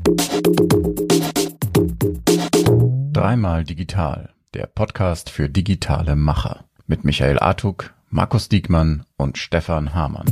Dreimal digital, der Podcast für digitale Macher mit Michael Artuk, Markus Diekmann und Stefan Hamann.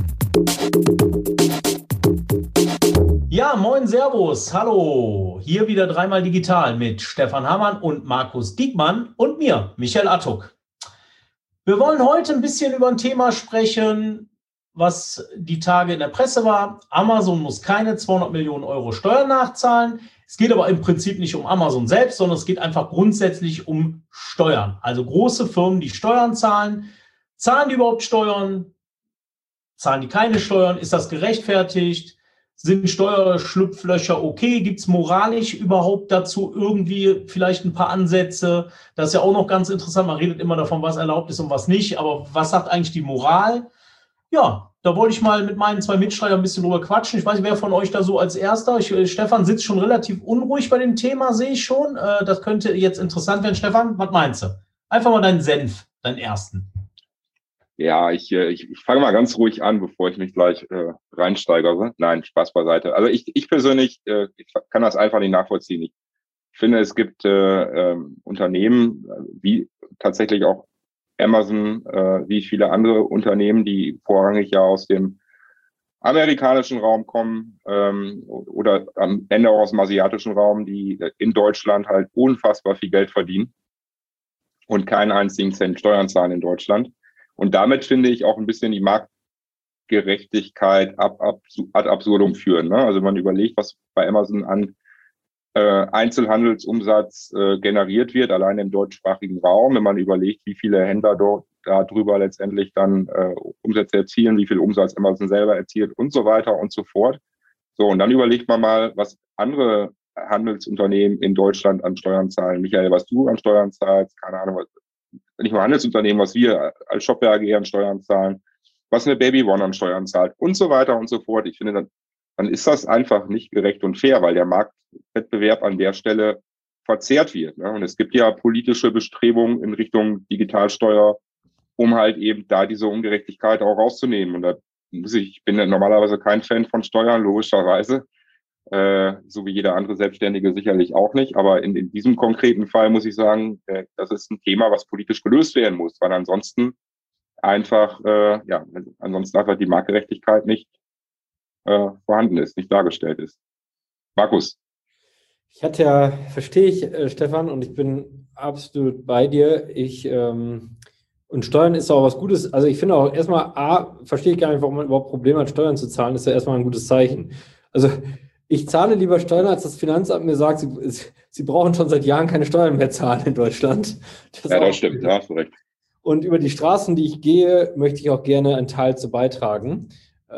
Ja, moin, servus, hallo. Hier wieder dreimal digital mit Stefan Hamann und Markus Diekmann und mir, Michael Artuk. Wir wollen heute ein bisschen über ein Thema sprechen, was die Tage in der Presse war. Amazon muss keine 200 Millionen Euro Steuern nachzahlen. Es geht aber im Prinzip nicht um Amazon selbst, sondern es geht einfach grundsätzlich um Steuern. Also große Firmen, die Steuern zahlen. Zahlen die überhaupt Steuern? Zahlen die keine Steuern? Ist das gerechtfertigt? Sind Steuerschlupflöcher okay? Gibt es moralisch überhaupt dazu irgendwie vielleicht ein paar Ansätze? Das ist ja auch noch ganz interessant. Man redet immer davon, was erlaubt ist und was nicht. Aber was sagt eigentlich die Moral? Ja, da wollte ich mal mit meinen zwei Mitstreitern ein bisschen drüber quatschen. Ich weiß nicht, wer von euch da so als Erster. Stefan sitzt schon relativ unruhig bei dem Thema, sehe ich schon. Das könnte jetzt interessant werden. Stefan, was meinst du? Einfach mal deinen Senf, deinen ersten. Ja, ich fange mal ganz ruhig an, bevor ich mich gleich reinsteigere. Nein, Spaß beiseite. Also ich persönlich ich kann das einfach nicht nachvollziehen. Ich finde, es gibt Unternehmen, wie tatsächlich auch Amazon, wie viele andere Unternehmen, die vorrangig ja aus dem amerikanischen Raum kommen oder am Ende auch aus dem asiatischen Raum, die in Deutschland halt unfassbar viel Geld verdienen und keinen einzigen Cent Steuern zahlen in Deutschland. Und damit finde ich auch ein bisschen die Marktgerechtigkeit ad absurdum führen. Ne? Also man überlegt, was bei Amazon an Einzelhandelsumsatz generiert wird, allein im deutschsprachigen Raum. Wenn man überlegt, wie viele Händler dort darüber letztendlich dann Umsätze erzielen, wie viel Umsatz Amazon selber erzielt und so weiter und so fort. So, und dann überlegt man mal, was andere Handelsunternehmen in Deutschland an Steuern zahlen. Michael, was du an Steuern zahlst, keine Ahnung, nicht nur Handelsunternehmen, was wir als Shopware AG an Steuern zahlen, was eine Baby One an Steuern zahlt und so weiter und so fort. Ich finde, dann ist das einfach nicht gerecht und fair, weil der Marktwettbewerb an der Stelle verzerrt wird. Ne? Und es gibt ja politische Bestrebungen in Richtung Digitalsteuer, um halt eben da diese Ungerechtigkeit auch rauszunehmen. Und da ich bin ja normalerweise kein Fan von Steuern, logischerweise, so wie jeder andere Selbstständige sicherlich auch nicht. Aber in diesem konkreten Fall muss ich sagen, das ist ein Thema, was politisch gelöst werden muss, weil ansonsten einfach die Marktgerechtigkeit nicht vorhanden ist, nicht dargestellt ist. Markus. Verstehe ich, Stefan, und ich bin absolut bei dir. Und Steuern ist auch was Gutes. Also ich finde auch erstmal, verstehe ich gar nicht, warum man überhaupt Probleme hat, Steuern zu zahlen. Das ist ja erstmal ein gutes Zeichen. Also ich zahle lieber Steuern, als das Finanzamt mir sagt, sie brauchen schon seit Jahren keine Steuern mehr zahlen in Deutschland. Das stimmt, da hast du recht. Und über die Straßen, die ich gehe, möchte ich auch gerne einen Teil zu beitragen.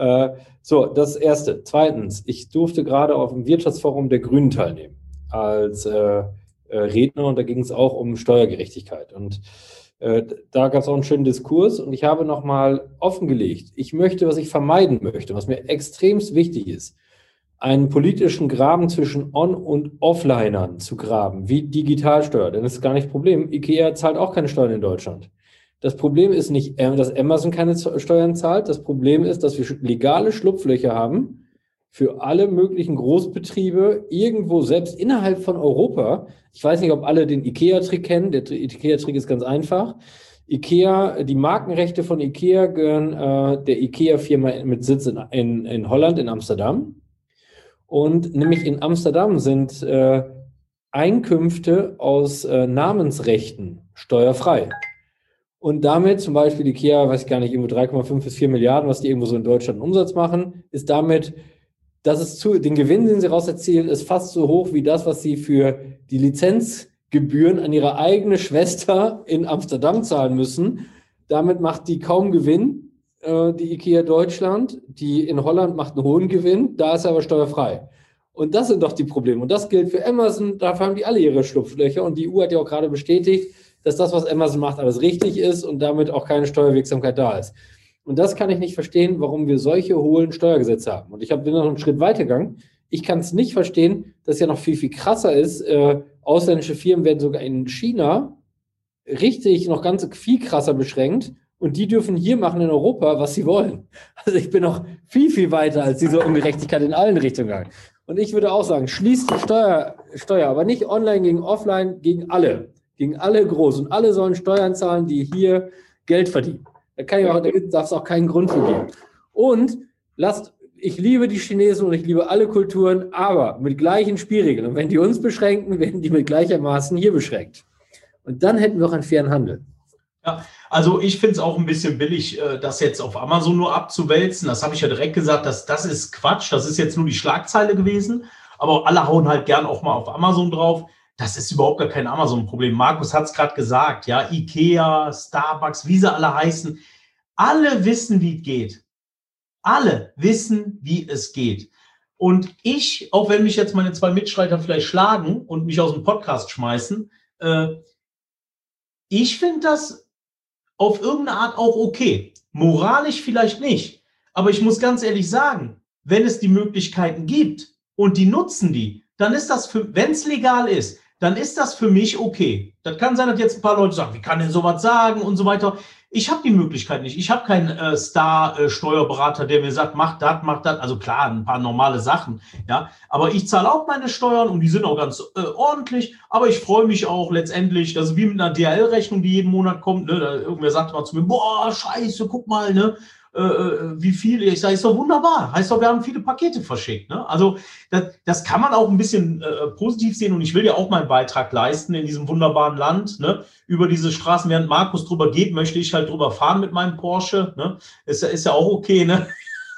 Das Erste. Zweitens, ich durfte gerade auf dem Wirtschaftsforum der Grünen teilnehmen als Redner, und da ging es auch um Steuergerechtigkeit. Und da gab es auch einen schönen Diskurs, und ich habe nochmal offengelegt, was ich vermeiden möchte, was mir extremst wichtig ist, einen politischen Graben zwischen On- und Offlinern zu graben, wie Digitalsteuer. Denn das ist gar nicht das Problem. IKEA zahlt auch keine Steuern in Deutschland. Das Problem ist nicht, dass Amazon keine Steuern zahlt. Das Problem ist, dass wir legale Schlupflöcher haben für alle möglichen Großbetriebe irgendwo, selbst innerhalb von Europa. Ich weiß nicht, ob alle den IKEA-Trick kennen. Der IKEA-Trick ist ganz einfach. Die Markenrechte von IKEA gehören der IKEA-Firma mit Sitz in Holland, in Amsterdam. Und nämlich in Amsterdam sind Einkünfte aus Namensrechten steuerfrei. Und damit zum Beispiel IKEA, weiß ich gar nicht, irgendwo 3,5 bis 4 Milliarden, was die irgendwo so in Deutschland Umsatz machen, ist damit, den Gewinn, den sie raus erzielen, ist fast so hoch wie das, was sie für die Lizenzgebühren an ihre eigene Schwester in Amsterdam zahlen müssen. Damit macht die kaum Gewinn, die IKEA Deutschland. Die in Holland macht einen hohen Gewinn, da ist er aber steuerfrei. Und das sind doch die Probleme. Und das gilt für Amazon, dafür haben die alle ihre Schlupflöcher. Und die EU hat ja auch gerade bestätigt, dass das, was Amazon macht, alles richtig ist und damit auch keine Steuerwirksamkeit da ist. Und das kann ich nicht verstehen, warum wir solche hohen Steuergesetze haben. Und bin noch einen Schritt weitergegangen. Ich kann es nicht verstehen, dass ja noch viel, viel krasser ist. Ausländische Firmen werden sogar in China richtig noch ganz viel krasser beschränkt. Und die dürfen hier machen in Europa, was sie wollen. Also ich bin noch viel, viel weiter als diese Ungerechtigkeit in allen Richtungen. Und ich würde auch sagen, schließt die Steuer, aber nicht online gegen offline, gegen alle. Gegen alle groß. Und alle sollen Steuern zahlen, die hier Geld verdienen. Da darf es auch keinen Grund für geben. Und ich liebe die Chinesen und ich liebe alle Kulturen, aber mit gleichen Spielregeln. Und wenn die uns beschränken, werden die mit gleichermaßen hier beschränkt. Und dann hätten wir auch einen fairen Handel. Ja, also ich finde es auch ein bisschen billig, das jetzt auf Amazon nur abzuwälzen. Das habe ich ja direkt gesagt, das ist Quatsch. Das ist jetzt nur die Schlagzeile gewesen. Aber alle hauen halt gern auch mal auf Amazon drauf. Das ist überhaupt gar kein Amazon-Problem. Markus hat es gerade gesagt, ja, Ikea, Starbucks, wie sie alle heißen. Alle wissen, wie es geht. Alle wissen, wie es geht. Und ich, auch wenn mich jetzt meine 2 Mitstreiter vielleicht schlagen und mich aus dem Podcast schmeißen, ich finde das auf irgendeine Art auch okay. Moralisch vielleicht nicht. Aber ich muss ganz ehrlich sagen, wenn es die Möglichkeiten gibt und die nutzen die, dann ist das wenn es legal ist, dann ist das für mich okay. Das kann sein, dass jetzt ein paar Leute sagen, wie kann denn sowas sagen und so weiter. Ich habe die Möglichkeit nicht. Ich habe keinen Star-Steuerberater, der mir sagt, mach das. Also klar, ein paar normale Sachen. Ja, aber ich zahle auch meine Steuern und die sind auch ganz ordentlich. Aber ich freue mich auch letztendlich, das ist wie mit einer DHL-Rechnung, die jeden Monat kommt. Ne? Irgendwer sagt mal zu mir, boah, scheiße, guck mal, ne? Wie viele. Ich sage, ist doch wunderbar. Heißt doch, wir haben viele Pakete verschickt. Ne? Also das kann man auch ein bisschen positiv sehen. Und ich will ja auch meinen Beitrag leisten in diesem wunderbaren Land. Ne? Über diese Straßen, während Markus drüber geht, möchte ich halt drüber fahren mit meinem Porsche. Ne? Ist ja auch okay. Ne?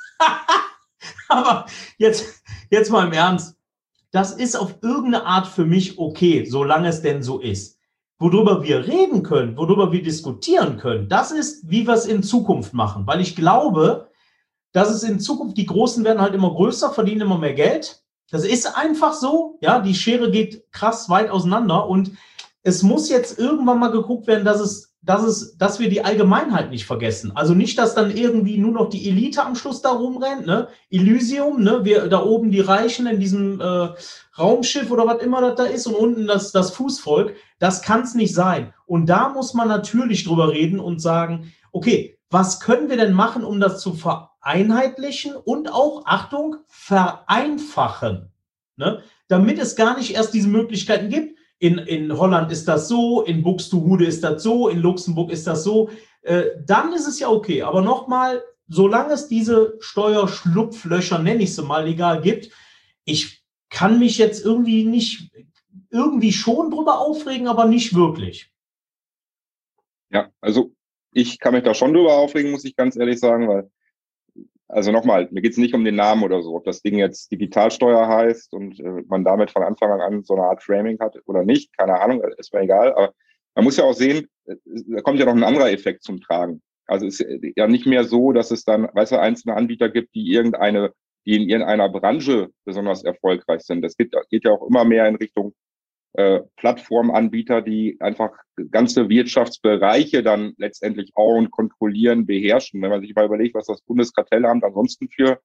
Aber jetzt mal im Ernst. Das ist auf irgendeine Art für mich okay, solange es denn so ist. Worüber wir reden können, worüber wir diskutieren können, das ist, wie wir es in Zukunft machen. Weil ich glaube, dass es in Zukunft, die Großen werden halt immer größer, verdienen immer mehr Geld. Das ist einfach so. Ja, die Schere geht krass weit auseinander. Und es muss jetzt irgendwann mal geguckt werden, dass wir die Allgemeinheit nicht vergessen. Also nicht, dass dann irgendwie nur noch die Elite am Schluss da rumrennt, ne? Elysium, ne? Wir da oben die Reichen in diesem Raumschiff oder was immer das da ist und unten das Fußvolk. Das kann es nicht sein. Und da muss man natürlich drüber reden und sagen, okay, was können wir denn machen, um das zu vereinheitlichen und auch, Achtung, vereinfachen, ne? Damit es gar nicht erst diese Möglichkeiten gibt. In Holland ist das so, in Buxtehude ist das so, in Luxemburg ist das so. Dann ist es ja okay. Aber nochmal, solange es diese Steuerschlupflöcher, nenne ich sie mal, legal gibt, ich kann mich jetzt irgendwie schon drüber aufregen, aber nicht wirklich. Ja, also ich kann mich da schon drüber aufregen, muss ich ganz ehrlich sagen, weil, also nochmal, mir geht es nicht um den Namen oder so, ob das Ding jetzt Digitalsteuer heißt und man damit von Anfang an so eine Art Framing hat oder nicht, keine Ahnung, ist mir egal, aber man muss ja auch sehen, da kommt ja noch ein anderer Effekt zum Tragen. Also es ist ja nicht mehr so, dass es dann, weißt du, einzelne Anbieter gibt, die in irgendeiner Branche besonders erfolgreich sind. Das geht ja auch immer mehr in Richtung Plattformanbieter, die einfach ganze Wirtschaftsbereiche dann letztendlich auch kontrollieren, beherrschen. Wenn man sich mal überlegt, was das Bundeskartellamt ansonsten für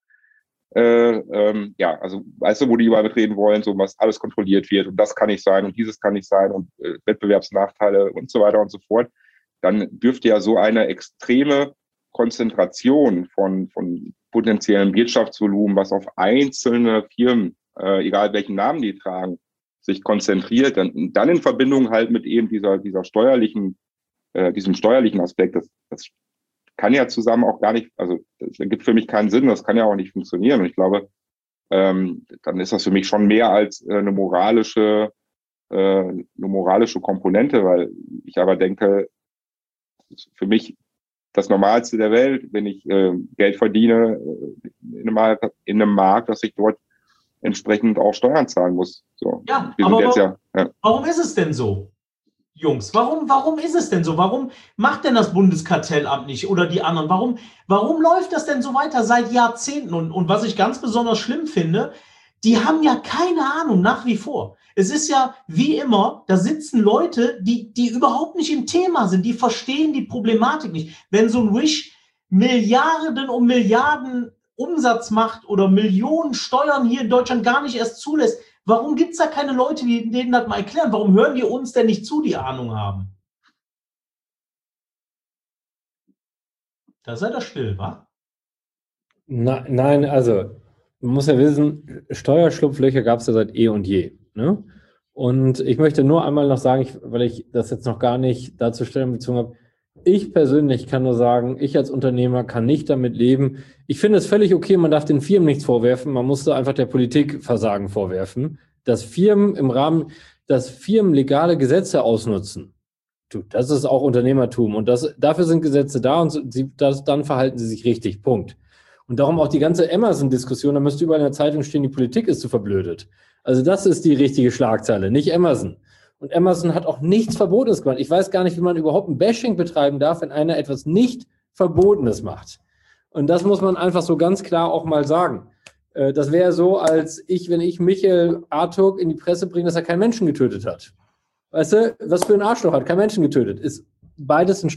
also weißt du, wo die überall mitreden wollen, so was alles kontrolliert wird und das kann nicht sein und dieses kann nicht sein und Wettbewerbsnachteile und so weiter und so fort, dann dürfte ja so eine extreme Konzentration von potenziellem Wirtschaftsvolumen, was auf einzelne Firmen, egal welchen Namen die tragen, sich konzentriert, dann in Verbindung halt mit eben diesem steuerlichen Aspekt, das kann ja zusammen auch gar nicht, also das ergibt für mich keinen Sinn, das kann ja auch nicht funktionieren. Und ich glaube, dann ist das für mich schon mehr als eine moralische Komponente, weil ich aber denke, für mich das Normalste der Welt, wenn ich Geld verdiene in einem Markt, dass ich dort entsprechend auch Steuern zahlen muss. So. Ja, aber warum ist es denn so, Jungs? Warum ist es denn so? Warum macht denn das Bundeskartellamt nicht oder die anderen? Warum läuft das denn so weiter seit Jahrzehnten? Und was ich ganz besonders schlimm finde, die haben ja keine Ahnung nach wie vor. Es ist ja wie immer, da sitzen Leute, die überhaupt nicht im Thema sind, die verstehen die Problematik nicht. Wenn so ein Wish Milliarden um Milliarden Umsatz macht oder Millionen Steuern hier in Deutschland gar nicht erst zulässt, warum gibt es da keine Leute, die denen das mal erklären? Warum hören die uns denn nicht zu, die Ahnung haben? Da seid ihr still, wa? Nein, also man muss ja wissen, Steuerschlupflöcher gab es ja seit eh und je. Ne? Und ich möchte nur einmal noch sagen, weil ich das jetzt noch gar nicht dazu Stellung bezogen habe, ich persönlich kann nur sagen, ich als Unternehmer kann nicht damit leben. Ich finde es völlig okay, man darf den Firmen nichts vorwerfen, man musste einfach der Politik Versagen vorwerfen, dass Firmen legale Gesetze ausnutzen. Das ist auch Unternehmertum und dafür sind Gesetze da und dann verhalten sie sich richtig, Punkt. Und darum auch die ganze Amazon-Diskussion, da müsste überall in der Zeitung stehen, die Politik ist zu verblödet. Also das ist die richtige Schlagzeile, nicht Amazon. Und Amazon hat auch nichts Verbotenes gemacht. Ich weiß gar nicht, wie man überhaupt ein Bashing betreiben darf, wenn einer etwas nicht Verbotenes macht. Und das muss man einfach so ganz klar auch mal sagen. Das wäre so, wenn ich Michael Artuk in die Presse bringe, dass er keinen Menschen getötet hat. Weißt du, was für ein Arschloch hat keinen Menschen getötet? Ist beides ein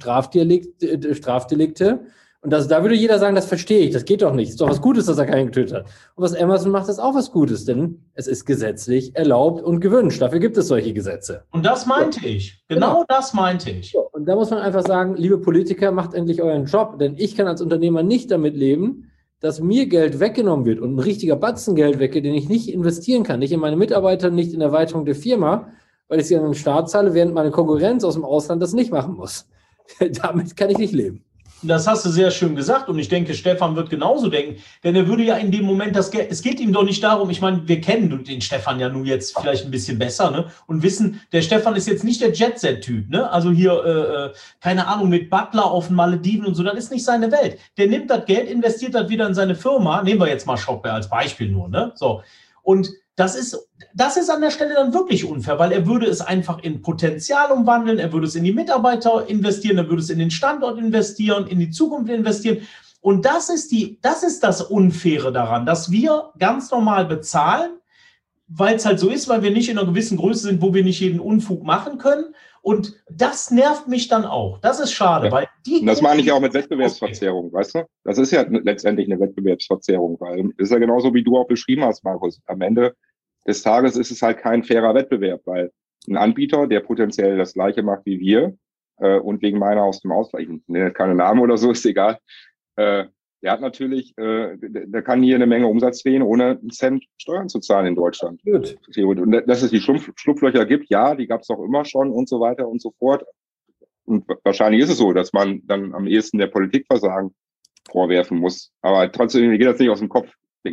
Strafdelikte. Und da würde jeder sagen, das verstehe ich, das geht doch nicht. Ist doch was Gutes, dass er keinen getötet hat. Und was Amazon macht, ist auch was Gutes, denn es ist gesetzlich erlaubt und gewünscht. Dafür gibt es solche Gesetze. Und das meinte ich. Genau das meinte ich. Und da muss man einfach sagen, liebe Politiker, macht endlich euren Job, denn ich kann als Unternehmer nicht damit leben, dass mir Geld weggenommen wird und ein richtiger Batzen Geld weggeht, den ich nicht investieren kann. Nicht in meine Mitarbeiter, nicht in der Erweiterung der Firma, weil ich sie an den Staat zahle, während meine Konkurrenz aus dem Ausland das nicht machen muss. Damit kann ich nicht leben. Das hast du sehr schön gesagt und ich denke, Stefan wird genauso denken, denn er würde ja in dem Moment das Geld, es geht ihm doch nicht darum, ich meine, wir kennen den Stefan ja nun jetzt vielleicht ein bisschen besser, ne, und wissen, der Stefan ist jetzt nicht der Jet-Set-Typ, ne, also hier, keine Ahnung, mit Butler auf den Malediven und so, das ist nicht seine Welt. Der nimmt das Geld, investiert das wieder in seine Firma, nehmen wir jetzt mal Shopware als Beispiel nur, ne, so, und das ist an der Stelle dann wirklich unfair, weil er würde es einfach in Potenzial umwandeln, er würde es in die Mitarbeiter investieren, er würde es in den Standort investieren, in die Zukunft investieren. Und das ist das Unfaire daran, dass wir ganz normal bezahlen, weil es halt so ist, weil wir nicht in einer gewissen Größe sind, wo wir nicht jeden Unfug machen können. Und das nervt mich dann auch. Das ist schade, weil das meine ich auch mit Wettbewerbsverzerrung, weißt du? Das ist ja letztendlich eine Wettbewerbsverzerrung, weil das ist ja genauso, wie du auch beschrieben hast, Markus. Am Ende des Tages ist es halt kein fairer Wettbewerb, weil ein Anbieter, der potenziell das Gleiche macht wie wir und wegen meiner aus dem Ausland, ich nenne keine Namen oder so, ist egal, der hat natürlich, der kann hier eine Menge Umsatz drehen, ohne einen Cent Steuern zu zahlen in Deutschland. Gut. Und dass es die Schlupflöcher gibt, ja, die gab es auch immer schon und so weiter und so fort. Und wahrscheinlich ist es so, dass man dann am ehesten der Politik Versagen vorwerfen muss. Aber trotzdem, mir geht das nicht aus dem Kopf.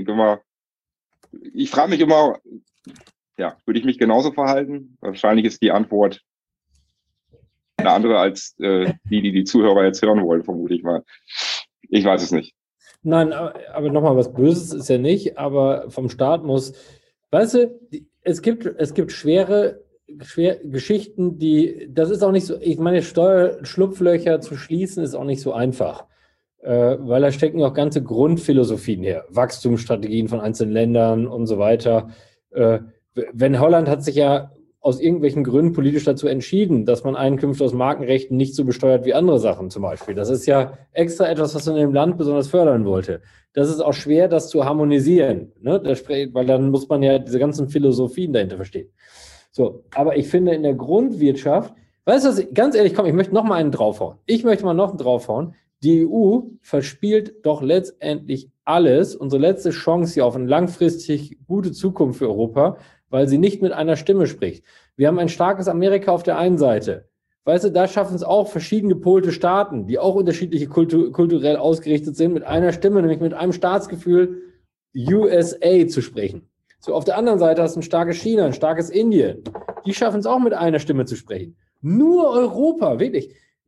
Ich frage mich immer, ja, würde ich mich genauso verhalten? Wahrscheinlich ist die Antwort eine andere als die Zuhörer jetzt hören wollen, vermute ich mal. Ich weiß es nicht. Nein, aber nochmal, was Böses ist ja nicht, aber vom Staat muss, weißt du, es gibt schwere Geschichten, das ist auch nicht so, ich meine, Steuerschlupflöcher zu schließen ist auch nicht so einfach, weil da stecken auch ganze Grundphilosophien her, Wachstumsstrategien von einzelnen Ländern und so weiter. Wenn Holland hat sich ja aus irgendwelchen Gründen politisch dazu entschieden, dass man Einkünfte aus Markenrechten nicht so besteuert wie andere Sachen zum Beispiel. Das ist ja extra etwas, was man in dem Land besonders fördern wollte. Das ist auch schwer, das zu harmonisieren, ne? Weil dann muss man ja diese ganzen Philosophien dahinter verstehen. So, aber ich finde in der Grundwirtschaft, weißt du, ganz ehrlich, komm, ich möchte noch mal einen draufhauen. Die EU verspielt doch letztendlich alles, unsere letzte Chance hier auf eine langfristig gute Zukunft für Europa, weil sie nicht mit einer Stimme spricht. Wir haben ein starkes Amerika auf der einen Seite. Weißt du, da schaffen es auch verschieden gepolte Staaten, die auch unterschiedliche kulturell ausgerichtet sind, mit einer Stimme, nämlich mit einem Staatsgefühl USA zu sprechen. So, auf der anderen Seite hast du ein starkes China, ein starkes Indien. Die schaffen es auch mit einer Stimme zu sprechen. Nur Europa, wirklich,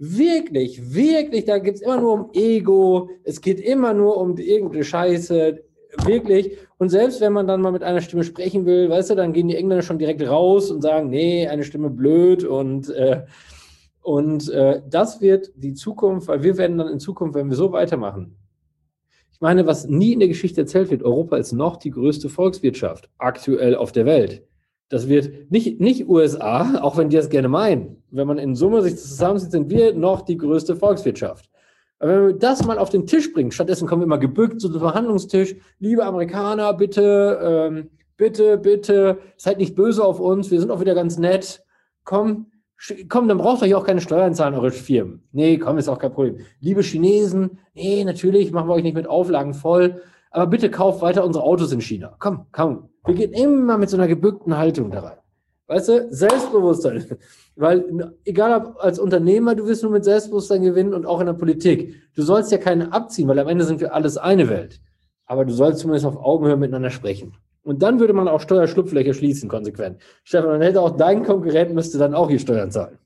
da geht es immer nur um Ego, es geht immer nur um irgendeine Scheiße, wirklich. Und selbst wenn man dann mal mit einer Stimme sprechen will, weißt du, dann gehen die Engländer schon direkt raus und sagen, nee, eine Stimme blöd und das wird die Zukunft, weil wir werden dann in Zukunft, wenn wir so weitermachen, ich meine, was nie in der Geschichte erzählt wird, Europa ist noch die größte Volkswirtschaft aktuell auf der Welt. Das wird nicht USA, auch wenn die das gerne meinen. Wenn man in Summe sich zusammensieht, sind wir noch die größte Volkswirtschaft. Aber wenn wir das mal auf den Tisch bringen, stattdessen kommen wir immer gebückt zu dem Verhandlungstisch, liebe Amerikaner, bitte, seid nicht böse auf uns, wir sind auch wieder ganz nett. Komm, dann braucht ihr euch auch keine Steuern zahlen, eure Firmen. Nee, komm, ist auch kein Problem. Liebe Chinesen, nee, natürlich, machen wir euch nicht mit Auflagen voll. aber bitte kauf weiter unsere Autos in China. Komm. Wir gehen immer mit so einer gebückten Haltung da rein. Weißt du, Selbstbewusstsein. Weil, egal ob als Unternehmer, du wirst nur mit Selbstbewusstsein gewinnen und auch in der Politik. Du sollst ja keinen abziehen, weil am Ende sind wir alles eine Welt. Aber du sollst zumindest auf Augenhöhe miteinander sprechen. Und dann würde man auch Steuerschlupflöcher schließen, konsequent. Stefan, dann hätte auch dein Konkurrent, müsste dann auch hier Steuern zahlen.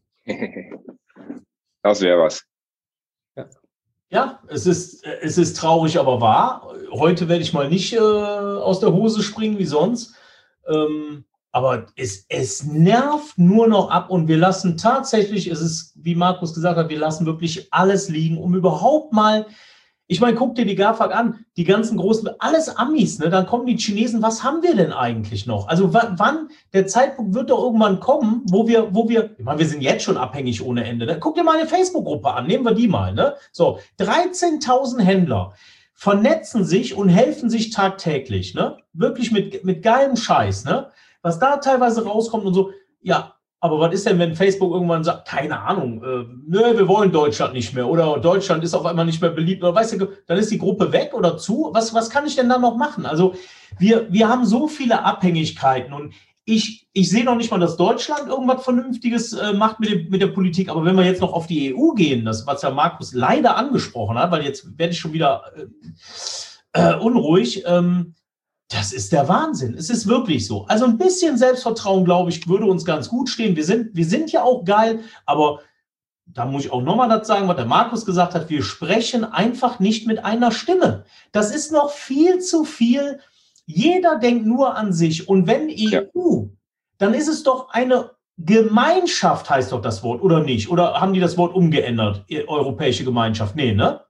Das wäre was. Ja, es ist traurig, aber wahr. Heute werde ich mal nicht aus der Hose springen wie sonst. Aber es nervt nur noch ab und wir lassen tatsächlich, es ist, wie Markus gesagt hat, wir lassen wirklich alles liegen, um überhaupt mal, ich meine, guck dir die GAFAG an, die ganzen großen, alles Amis, ne? Dann kommen die Chinesen, was haben wir denn eigentlich noch? Also wann, der Zeitpunkt wird doch irgendwann kommen, wo wir, ich meine, wir sind jetzt schon abhängig ohne Ende, ne? Guck dir mal eine Facebook-Gruppe an, nehmen wir die mal, ne? So, 13.000 Händler vernetzen sich und helfen sich tagtäglich, ne? Wirklich mit geilem Scheiß, ne? Was da teilweise rauskommt und so, ja, aber was ist denn, wenn Facebook irgendwann sagt, keine Ahnung, wir wollen Deutschland nicht mehr oder Deutschland ist auf einmal nicht mehr beliebt oder weißt du, dann ist die Gruppe weg oder zu. Was kann ich denn da noch machen? Also wir haben so viele Abhängigkeiten und ich sehe noch nicht mal, dass Deutschland irgendwas Vernünftiges macht mit der Politik, aber wenn wir jetzt noch auf die EU gehen, das, was ja Markus leider angesprochen hat, weil jetzt werde ich schon wieder unruhig, das ist der Wahnsinn. Es ist wirklich so. Also ein bisschen Selbstvertrauen, glaube ich, würde uns ganz gut stehen. Wir sind ja auch geil, aber da muss ich auch nochmal das sagen, was der Markus gesagt hat. Wir sprechen einfach nicht mit einer Stimme. Das ist noch viel zu viel. Jeder denkt nur an sich. Und wenn EU, dann ist es doch eine Gemeinschaft, heißt doch das Wort, oder nicht? Oder haben die das Wort umgeändert? Europäische Gemeinschaft? Nee, ne?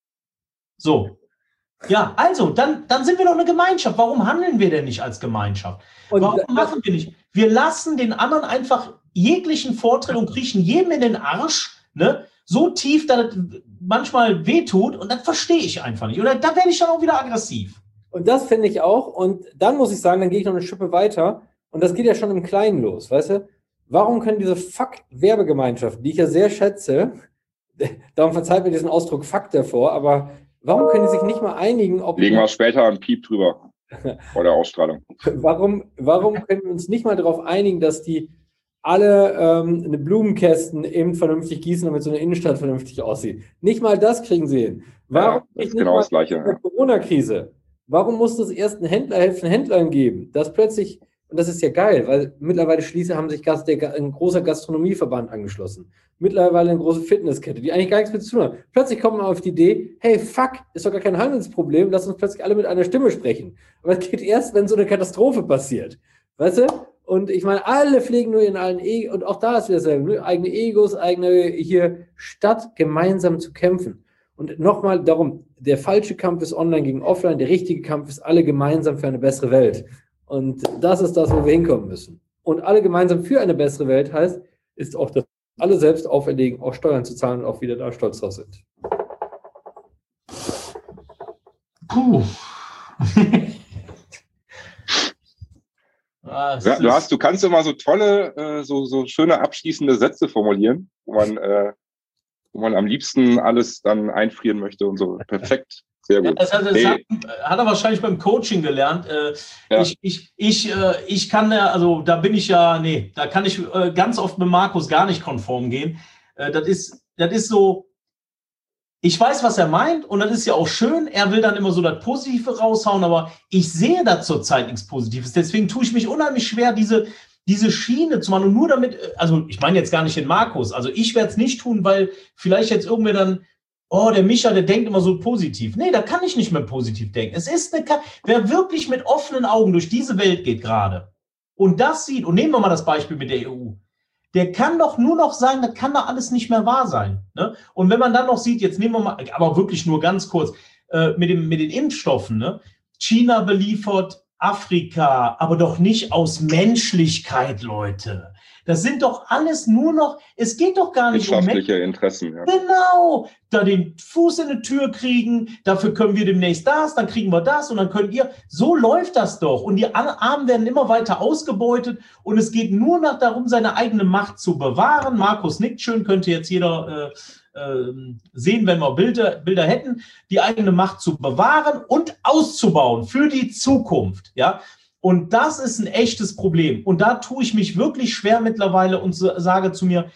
So. Ja, also, dann sind wir doch eine Gemeinschaft. Warum handeln wir denn nicht als Gemeinschaft? Warum machen wir nicht? Wir lassen den anderen einfach jeglichen Vortritt und kriechen jedem in den Arsch, ne? So tief, dass es manchmal wehtut und das verstehe ich einfach nicht. Oder da werde ich dann auch wieder aggressiv. Und das finde ich auch. Und dann muss ich sagen, dann gehe ich noch eine Schippe weiter. Und das geht ja schon im Kleinen los, weißt du? Warum können diese Fuck-Werbegemeinschaften, die ich ja sehr schätze, darum verzeiht mir diesen Ausdruck Fuck davor, aber warum können die sich nicht mal einigen, ob... Legen wir später einen Piep drüber vor der Ausstrahlung. Warum können wir uns nicht mal darauf einigen, dass die alle eine Blumenkästen eben vernünftig gießen, damit so eine Innenstadt vernünftig aussieht? Nicht mal das kriegen sie hin. Warum das ist genau das Gleiche. In der Corona-Krise? Warum muss es erst einen Händler helfen, Händlern geben, dass plötzlich... Und das ist ja geil, weil mittlerweile haben sich ein großer Gastronomieverband angeschlossen. Mittlerweile eine große Fitnesskette, die eigentlich gar nichts mit zu tun hat. Plötzlich kommt man auf die Idee, hey, fuck, ist doch gar kein Handelsproblem, lass uns plötzlich alle mit einer Stimme sprechen. Aber es geht erst, wenn so eine Katastrophe passiert. Weißt du? Und ich meine, alle pflegen nur in allen und auch da ist wieder dasselbe, eigene Egos, eigene hier, statt gemeinsam zu kämpfen. Und nochmal darum, der falsche Kampf ist online gegen offline, der richtige Kampf ist alle gemeinsam für eine bessere Welt. Und das ist das, wo wir hinkommen müssen. Und alle gemeinsam für eine bessere Welt heißt, ist auch, dass alle selbst auferlegen, auch Steuern zu zahlen und auch wieder da stolz drauf sind. Puh. Du kannst immer so tolle, so schöne abschließende Sätze formulieren, wo man am liebsten alles dann einfrieren möchte und so. Perfekt. Sehr gut. Das hat er wahrscheinlich beim Coaching gelernt. Ja. Ich kann, also da bin ich ja, da kann ich ganz oft mit Markus gar nicht konform gehen. Das ist so, ich weiß, was er meint und das ist ja auch schön. Er will dann immer so das Positive raushauen, aber ich sehe da zurzeit nichts Positives. Deswegen tue ich mich unheimlich schwer, diese Schiene zu machen und nur damit, also ich meine jetzt gar nicht den Markus, also ich werde es nicht tun, weil vielleicht jetzt irgendwer dann, oh, der Micha, der denkt immer so positiv. Nee, da kann ich nicht mehr positiv denken. Es ist wer wirklich mit offenen Augen durch diese Welt geht gerade und das sieht, und nehmen wir mal das Beispiel mit der EU, der kann doch nur noch sagen, das kann doch alles nicht mehr wahr sein. Ne? Und wenn man dann noch sieht, jetzt nehmen wir mal, aber wirklich nur ganz kurz, mit den Impfstoffen, ne? China beliefert Afrika, aber doch nicht aus Menschlichkeit, Leute. Das sind doch alles nur noch, es geht doch gar nicht um wirtschaftliche Interessen. Ja. Genau, da den Fuß in die Tür kriegen, dafür können wir demnächst das, dann kriegen wir das und dann könnt ihr, so läuft das doch. Und die Armen werden immer weiter ausgebeutet und es geht nur noch darum, seine eigene Macht zu bewahren. Markus nickt schön, könnte jetzt jeder sehen, wenn wir Bilder hätten, die eigene Macht zu bewahren und auszubauen für die Zukunft. Ja? Und das ist ein echtes Problem. Und da tue ich mich wirklich schwer mittlerweile und sage zu mir,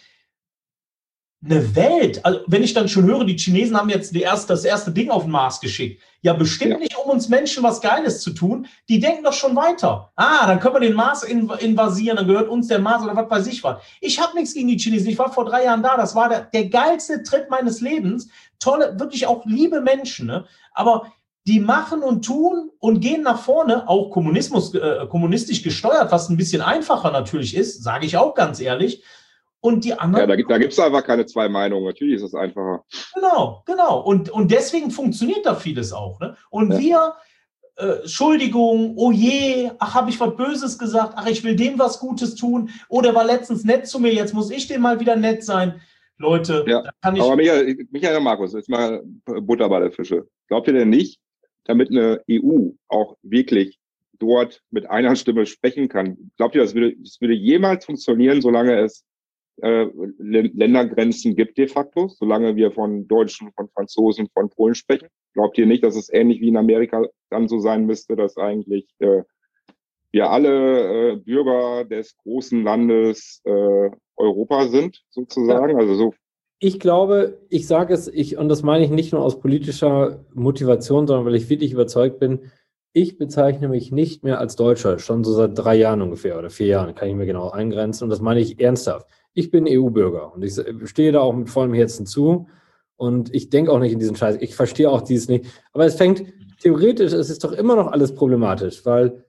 eine Welt, also wenn ich dann schon höre, die Chinesen haben jetzt das erste Ding auf den Mars geschickt. Ja, bestimmt nicht, um uns Menschen was Geiles zu tun. Die denken doch schon weiter. Dann können wir den Mars invasieren, dann gehört uns der Mars oder was weiß ich was. Ich habe nichts gegen die Chinesen. Ich war vor 3 Jahren da. Das war der geilste Trip meines Lebens. Tolle, wirklich auch liebe Menschen. Ne? Aber die machen und tun und gehen nach vorne, auch kommunistisch gesteuert, was ein bisschen einfacher natürlich ist, sage ich auch ganz ehrlich. Und die anderen. Ja, da gibt es einfach keine zwei Meinungen. Natürlich ist es einfacher. Genau. Und deswegen funktioniert da vieles auch. Ne? Und wir, Entschuldigung, oh je, ach, habe ich was Böses gesagt, ach, ich will dem was Gutes tun, oder war letztens nett zu mir, jetzt muss ich dem mal wieder nett sein. Leute, da kann ich. Aber Michael und Markus, jetzt mal Butter bei der Fische. Glaubt ihr denn nicht, damit eine EU auch wirklich dort mit einer Stimme sprechen kann, glaubt ihr, das würde jemals funktionieren, solange es Ländergrenzen gibt de facto, solange wir von Deutschen, von Franzosen, von Polen sprechen? Glaubt ihr nicht, dass es ähnlich wie in Amerika dann so sein müsste, dass eigentlich wir alle Bürger des großen Landes Europa sind, sozusagen? Ja. Also so. Ich glaube, ich sage es, und das meine ich nicht nur aus politischer Motivation, sondern weil ich wirklich überzeugt bin, ich bezeichne mich nicht mehr als Deutscher, schon so seit 3 Jahren ungefähr oder 4 Jahren, kann ich mir genau eingrenzen, und das meine ich ernsthaft. Ich bin EU-Bürger und ich stehe da auch mit vollem Herzen zu und ich denke auch nicht in diesen Scheiß. Ich verstehe auch dieses nicht. Aber es ist doch immer noch alles problematisch, weil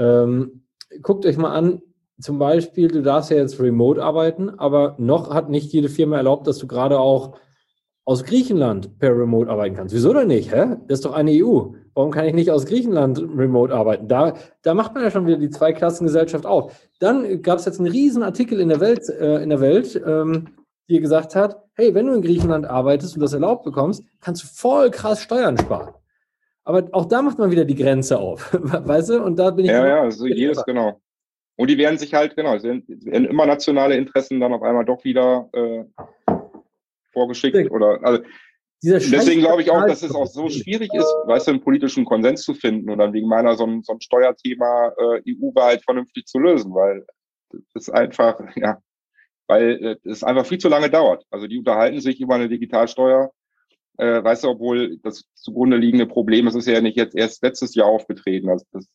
guckt euch mal an, zum Beispiel, du darfst ja jetzt remote arbeiten, aber noch hat nicht jede Firma erlaubt, dass du gerade auch aus Griechenland per Remote arbeiten kannst. Wieso denn nicht? Hä? Das ist doch eine EU. Warum kann ich nicht aus Griechenland remote arbeiten? Da macht man ja schon wieder die Zweiklassengesellschaft auf. Dann gab es jetzt einen riesen Artikel in der Welt, die gesagt hat, hey, wenn du in Griechenland arbeitest und das erlaubt bekommst, kannst du voll krass Steuern sparen. Aber auch da macht man wieder die Grenze auf. Weißt du? Und da bin ich. Ja, also jedes, genau. Und die werden sich halt, genau, es werden immer nationale Interessen dann auf einmal doch wieder vorgeschickt oder, also deswegen glaube ich auch, dass es auch so schwierig ist, weißt du, einen politischen Konsens zu finden und dann wegen meiner so ein Steuerthema EU-weit vernünftig zu lösen, weil es einfach, weil es einfach viel zu lange dauert. Also die unterhalten sich über eine Digitalsteuer, weißt du, obwohl das zugrunde liegende Problem, es ist ja nicht jetzt erst letztes Jahr aufgetreten, also das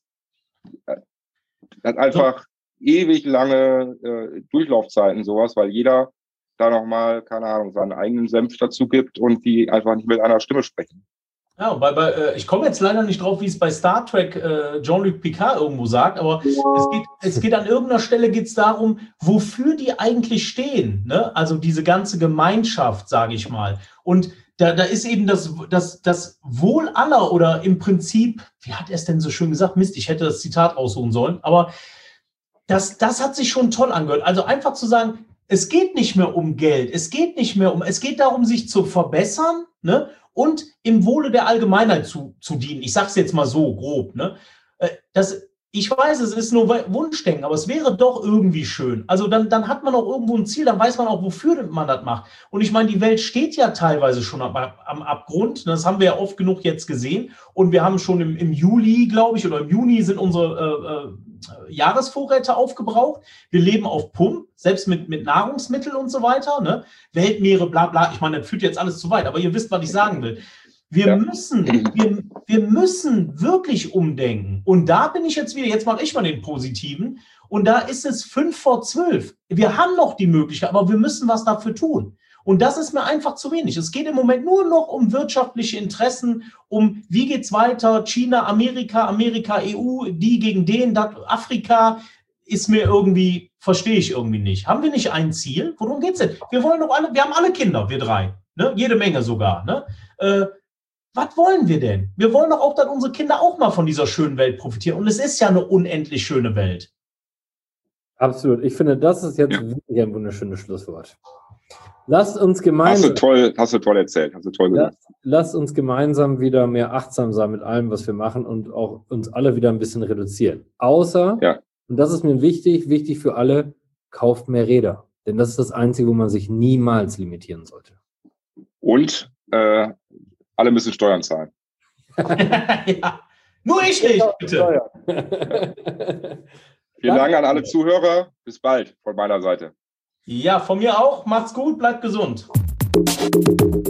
hat einfach ewig lange Durchlaufzeiten sowas, weil jeder da nochmal, keine Ahnung, seinen eigenen Senf dazu gibt und die einfach nicht mit einer Stimme sprechen. Ja, ich komme jetzt leider nicht drauf, wie es bei Star Trek Jean-Luc Picard irgendwo sagt, aber es geht an irgendeiner Stelle geht's darum, wofür die eigentlich stehen, ne? Also diese ganze Gemeinschaft, sage ich mal. Und da ist eben das Wohl aller oder im Prinzip, wie hat er es denn so schön gesagt? Mist, ich hätte das Zitat raussuchen sollen, aber das hat sich schon toll angehört. Also einfach zu sagen, es geht nicht mehr um Geld, es geht darum, sich zu verbessern, ne? Und im Wohle der Allgemeinheit zu dienen. Ich sage es jetzt mal so grob. Ne? Ich weiß, es ist nur Wunschdenken, aber es wäre doch irgendwie schön. Also dann hat man auch irgendwo ein Ziel, dann weiß man auch, wofür man das macht. Und ich meine, die Welt steht ja teilweise schon am Abgrund. Das haben wir ja oft genug jetzt gesehen. Und wir haben schon im Juli, glaube ich, oder im Juni sind unsere Jahresvorräte aufgebraucht. Wir leben auf Pump, selbst mit Nahrungsmitteln und so weiter. Ne? Weltmeere, bla bla. Ich meine, das führt jetzt alles zu weit, aber ihr wisst, was ich sagen will. Wir müssen wirklich umdenken. Und da bin ich jetzt mache ich mal den Positiven. Und da ist es 11:55. Wir haben noch die Möglichkeit, aber wir müssen was dafür tun. Und das ist mir einfach zu wenig. Es geht im Moment nur noch um wirtschaftliche Interessen, um wie geht's weiter, China, Amerika, EU, die gegen den, das Afrika, ist mir irgendwie, verstehe ich irgendwie nicht. Haben wir nicht ein Ziel? Worum geht's denn? Wir haben alle Kinder, wir 3, ne? Jede Menge sogar, ne? Was wollen wir denn? Wir wollen doch auch, dass unsere Kinder auch mal von dieser schönen Welt profitieren. Und es ist ja eine unendlich schöne Welt. Absolut. Ich finde, das ist jetzt wirklich ein wunderschönes Schlusswort. Lasst uns gemeinsam. Hast du toll erzählt. Hast du toll gesagt. Lasst uns gemeinsam wieder mehr achtsam sein mit allem, was wir machen und auch uns alle wieder ein bisschen reduzieren. Außer, und das ist mir wichtig für alle, kauft mehr Räder. Denn das ist das Einzige, wo man sich niemals limitieren sollte. Und alle müssen Steuern zahlen. Ja. Nur ich nicht, bitte. Vielen Dank an alle Zuhörer. Bis bald von meiner Seite. Ja, von mir auch. Macht's gut, bleibt gesund.